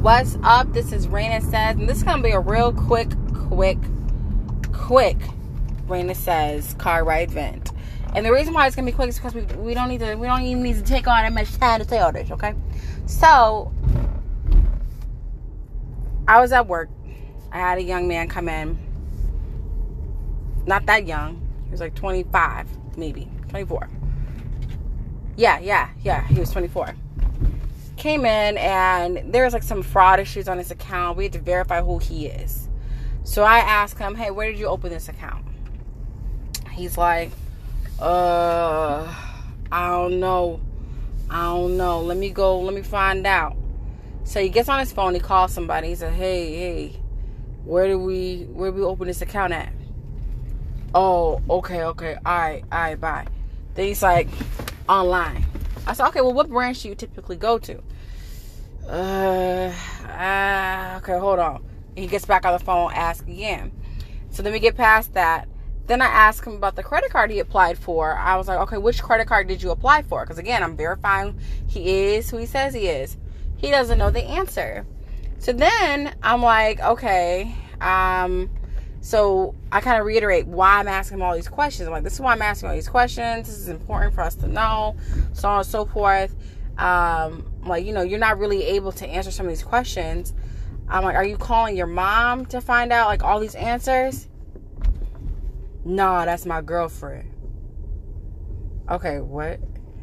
What's up? This is Raina Says, and this is going to be a real quick Raina Says car ride vent. And the reason why it's going to be quick is because we don't even need to take on that much time to say all this, okay? So, I was at work. I had a young man come in. Not that young. He was like 25, maybe. 24. Yeah, he was 24. Came in, and there was like some fraud issues on his account. We had to verify who he is. So I asked him, hey, where did you open this account? He's like, I don't know. Let me find out. So he gets on his phone, he calls somebody. He said, hey, where do we open this account at? Oh, okay. All right, bye. Then he's like, online. I said, okay, well, what branch do you typically go to? Okay, hold on. And he gets back on the phone, asks again. So then we get past that. Then I asked him about the credit card he applied for. I was like, okay, which credit card did you apply for? Because again, I'm verifying he is who he says he is. He doesn't know the answer. So then I'm like, okay, so I kind of reiterate why I'm asking him all these questions. I'm like, this is why I'm asking all these questions. This is important for us to know, so on and so forth. Like, you're not really able to answer some of these questions. I'm like, are you calling your mom to find out, like, all these answers? No, that's my girlfriend. Okay, what?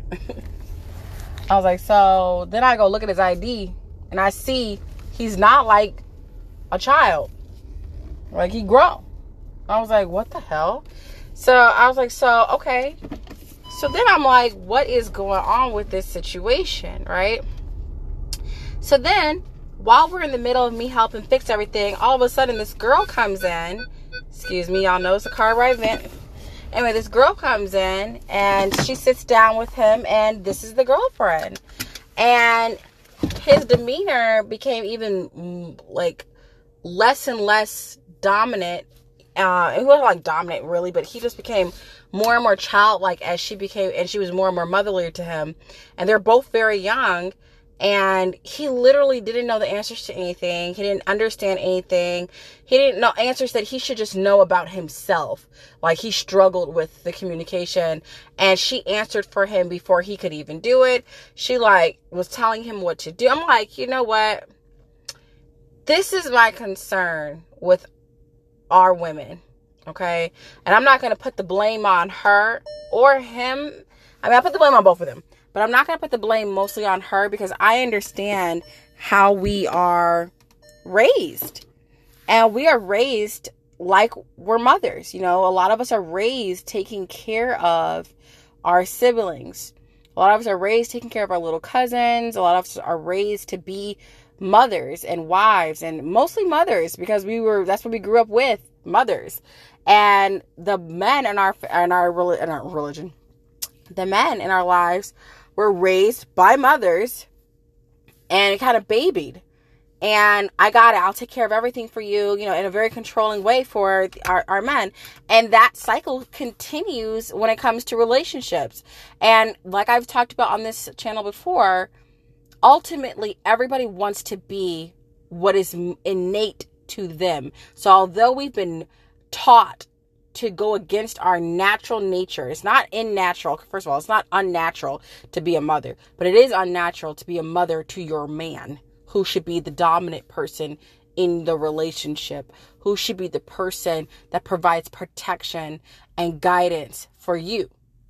I was like, so then I go look at his ID, and I see he's not, like, a child. Like, he grown. I was like, what the hell? So I was like, okay. So then I'm like, what is going on with this situation, right? So then, while we're in the middle of me helping fix everything, all of a sudden this girl comes in. Excuse me, y'all know it's a car ride vent. Anyway, this girl comes in, and she sits down with him, and this is the girlfriend. And his demeanor became even, like, less and less dominant. It wasn't like dominant really, but he just became more and more childlike as she became, and she was more and more motherly to him. And they're both very young, and he literally didn't know the answers to anything. He didn't understand anything. He didn't know answers that he should just know about himself. Like, he struggled with the communication, and she answered for him before he could even do it. She, like, was telling him what to do. I'm like, you know what? This is my concern with our women, okay? And I'm not going to put the blame on her or him. I mean, I put the blame on both of them. But I'm not going to put the blame mostly on her, because I understand how we are raised. And we are raised like we're mothers. A lot of us are raised taking care of our siblings. A lot of us are raised taking care of our little cousins. A lot of us are raised to be mothers and wives, and mostly mothers, because that's what we grew up with, mothers. And the men in our religion, the men in our lives were raised by mothers and kind of babied. And I got it. I'll take care of everything for you, in a very controlling way for our men. And that cycle continues when it comes to relationships. And like I've talked about on this channel before, ultimately, everybody wants to be what is innate to them. So although we've been taught to go against our natural nature, it's not unnatural. First of all, it's not unnatural to be a mother, but it is unnatural to be a mother to your man, who should be the dominant person in the relationship, who should be the person that provides protection and guidance for you.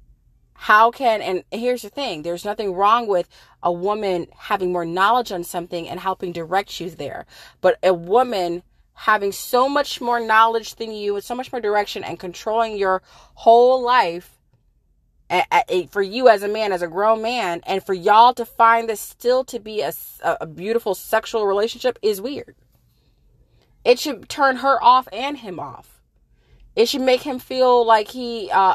And here's the thing, there's nothing wrong with a woman having more knowledge on something and helping direct you there. But a woman having so much more knowledge than you, with so much more direction and controlling your whole life, for you as a man, as a grown man, and for y'all to find this still to be a beautiful sexual relationship is weird. It should turn her off and him off. It should make him feel like so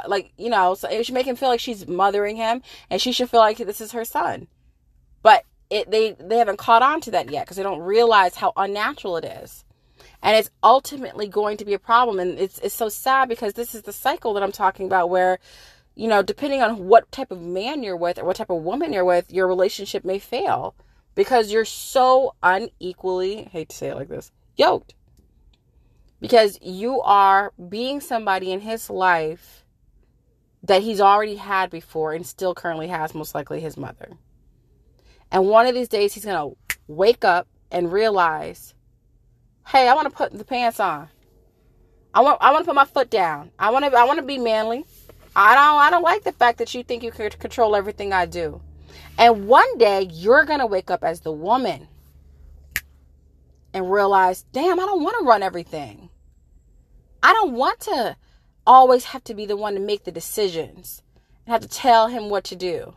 it should make him feel like she's mothering him, and she should feel like this is her son. But they haven't caught on to that yet, because they don't realize how unnatural it is. And it's ultimately going to be a problem. And it's so sad, because this is the cycle that I'm talking about, where, depending on what type of man you're with or what type of woman you're with, your relationship may fail. because you're so unequally, I hate to say it like this, yoked. Because you are being somebody in his life that he's already had before and still currently has, most likely his mother. And one of these days he's going to wake up and realize, hey, I want to put the pants on. I want to put my foot down. I want to be manly. I don't like the fact that you think you can control everything I do. And one day you're going to wake up as the woman and realize, damn, I don't want to run everything. I don't want to always have to be the one to make the decisions and have to tell him what to do.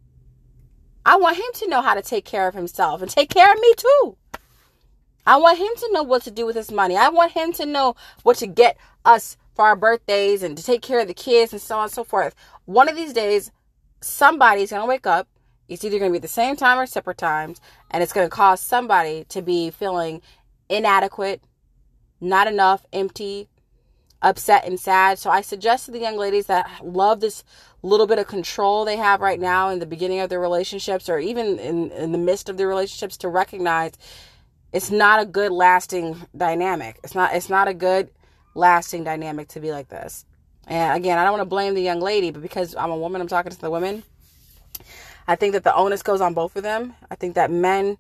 I want him to know how to take care of himself and take care of me too. I want him to know what to do with his money. I want him to know what to get us for our birthdays and to take care of the kids and so on and so forth. One of these days, somebody's going to wake up. It's either going to be at the same time or separate times. And it's going to cause somebody to be feeling inadequate, not enough, empty, upset, and sad. So I suggest to the young ladies that love this little bit of control they have right now in the beginning of their relationships, or even in the midst of their relationships, to recognize it's not a good lasting dynamic. It's not a good lasting dynamic to be like this. And again, I don't want to blame the young lady, but because I'm a woman, I'm talking to the women. I think that the onus goes on both of them. I think that men,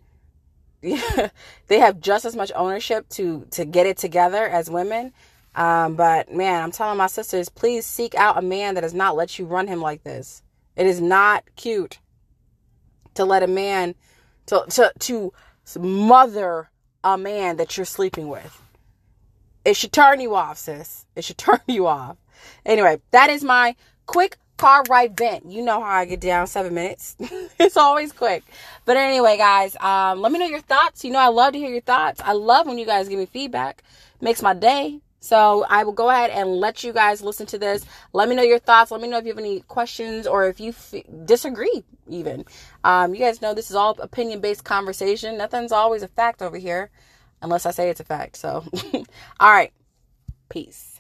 they have just as much ownership to get it together as women. But man, I'm telling my sisters, please seek out a man that does not let you run him like this. It is not cute to let a man to mother a man that you're sleeping with. It should turn you off, sis. It should turn you off. Anyway, that is my quick car ride vent. You know how I get down, 7 minutes. It's always quick. But anyway, guys, let me know your thoughts. You know, I love to hear your thoughts. I love when you guys give me feedback. It makes my day. So I will go ahead and let you guys listen to this. Let me know your thoughts. Let me know if you have any questions or if you disagree even. You guys know this is all opinion-based conversation. Nothing's always a fact over here unless I say it's a fact. So, all right. Peace.